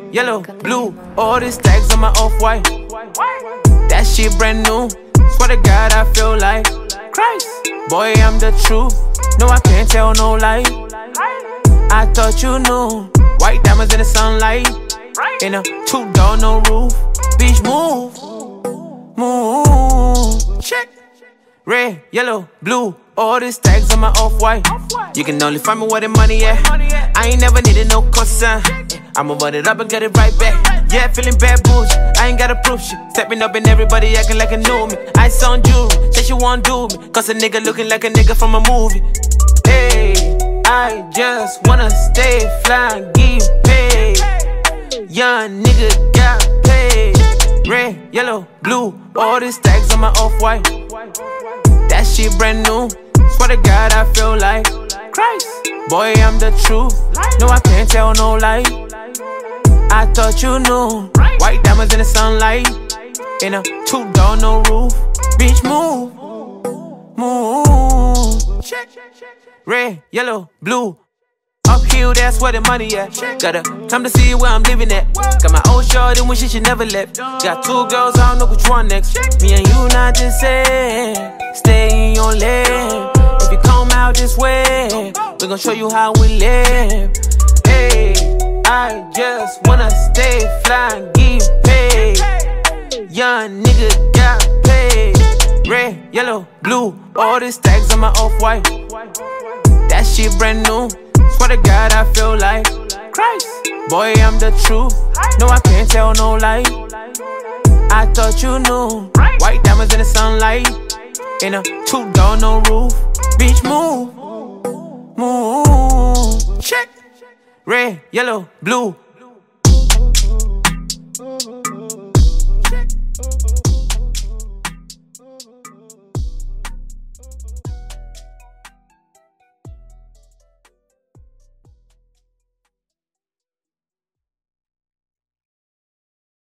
yellow, blue. All these tags on my off-white. That shit brand new. Swear to God, I feel like Christ. Boy, I'm the truth. No, I can't tell no lie. I thought you knew. White diamonds in the sunlight. In a two-door, no roof. Beach move. Move. Check. Red, yellow, blue. All these tags on my off-white. You can only find me where the money at. I ain't never needed no cosign. I'ma run it up and get it right back. Yeah, feeling bad bullshit. I ain't gotta prove shit. Stepping up and everybody acting like a new me. Ice on jewelry, say she won't do me. Cause a nigga looking like a nigga from a movie. Hey, I just wanna stay fly and get paid. Young nigga got paid. Red, yellow, blue. All these tags on my off-white. That shit brand new. Swear to God, I feel like Christ. Boy, I'm the truth. No, I can't tell no lie. I thought you knew. White diamonds in the sunlight. In a two-door, no roof. Beach move. Move. Check. Red, yellow, blue. Uphill, that's where the money at. Gotta come to see where I'm living at. Got my old shorty when she never left. Got two girls, I don't know which one next. Me and you not the same. Stay in your lane. If you come out this way, we gon' show you how we live. Hey, I just wanna stay fly and get paid. Young nigga got paid. Red, yellow, blue. All these tags on my off-white. That shit brand new. Swear to God, I feel like Christ. Boy, I'm the truth. No, I can't tell no lie. I thought you knew. White diamonds in the sunlight. In a two-door, no roof. Beach move. Move. Check. Red, yellow, blue. Check.